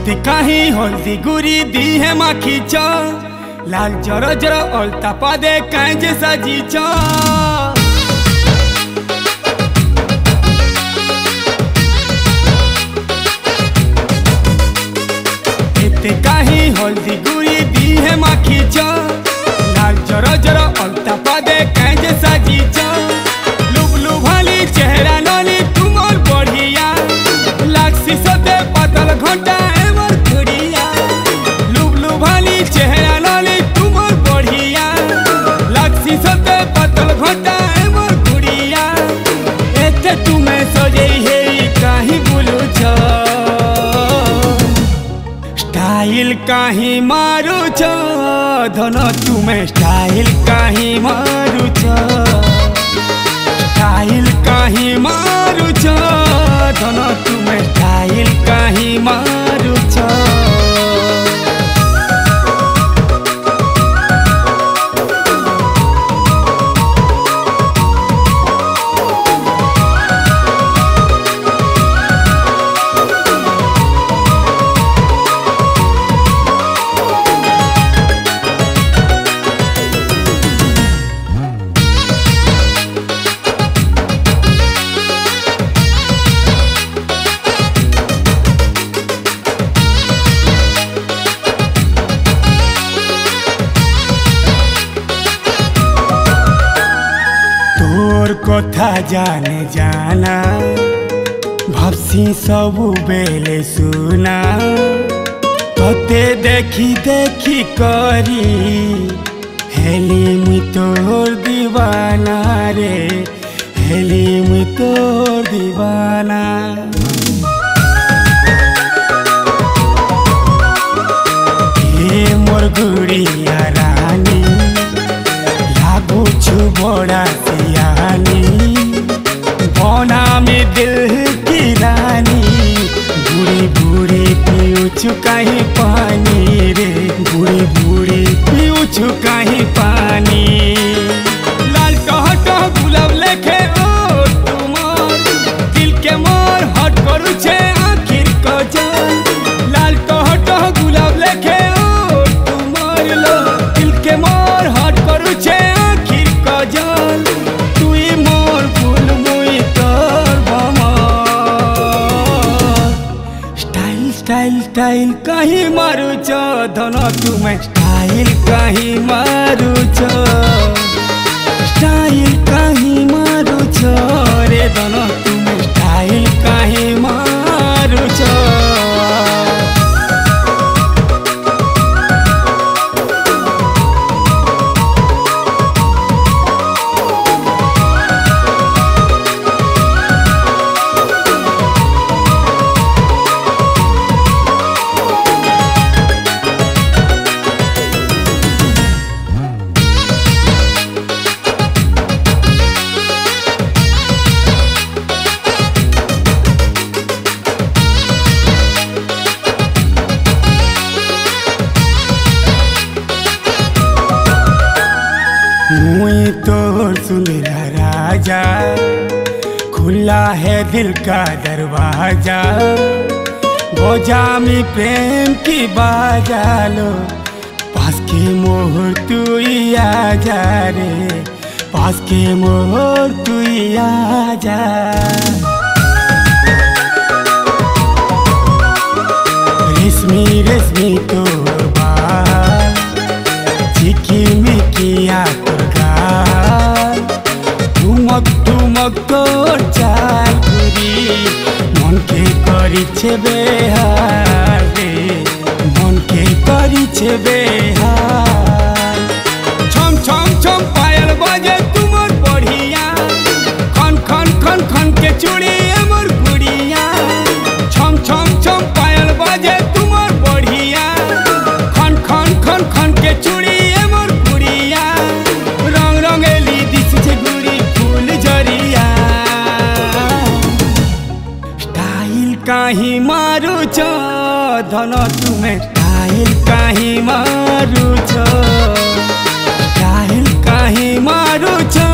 एते काहे हल्दी गुरी दी है माखी च लाल जर जर अलता पादे काहे जे साजी च एते काहे हल्दी गुरी दी है माखी च लाल जर जर अलता पादे काहे जे साजी च लुबलु भाली चेहरा नली तुमर बढ़िया लागसी सते पातल घंटा एमर घुड़िया लुबलु भाली चेहरा नली तुमर बढ़िया लागसी सते पातल घंटा एमर घुड़िया एते तुम्हें सजई हे काहे बुलु छ स्टाइल काहे मारू छ धन तुम्हें स्टाइल काहे मारू छ स्टाइल काहे मारू छ धन तुम्हें स्टाइल काहे मारू छ तोर कथा जाने जाना भाबसी सबु बेले सुना तोते देखी देखी करी हेली मुई तोर दीवाना रे हेली मुई तोर दीवाना हे मोर गुड़िया रानी लागू छु बड़ा बना में दिल की रानी बूढ़ी बूढ़ी पियो चुकाही पानी रे बूढ़ी बूढ़ी पियो चुकाही पानी लाल टह टह गुलाब लेखे ओ तुमार दिल के मोर हट करू छे आखिर कजल लाल टह टह गुलाब लेखे ओ तुमार लो दिल के मोर हट करू छे आखिर कजल तुई मोर फूल मुई तोर बमर स्टाइल स्टाइल स्टाइल काहे मारू छ धन तुम्हें स्टाइल काहे मारू छ स्टाइल काहे मारू छ रे धन तुम्हें स्टाइल काहे मारू छ मुई तोर सुनहरा राजा खुला है दिल का दरवाजा बोझा में प्रेम की बाजा लो पास के मोहर तू आ जा रे पास के मोहर तू आ जा रेशमी रेशमी तोर बाल चिकी मिकिया ठुमक ठुमक तोर चाल घुरी मन के करी छे बेहाल रे मन के करी छे बेहाल छम छम छम पायल बजे तुमर बढ़िया खन खन खन खन के चूड़ी एमर गुड़िया छम छम छम पायल बजे तुमर बढ़िया खन खन खन खन के चूड़ी एमर गुड़िया रंग रंगेली दिस छे गुड़ी फूल जरिया स्टाइल काहे मारू छ धन तुम्हें स्टाइल काहे मारू छ स्टाइल काहे मारू छ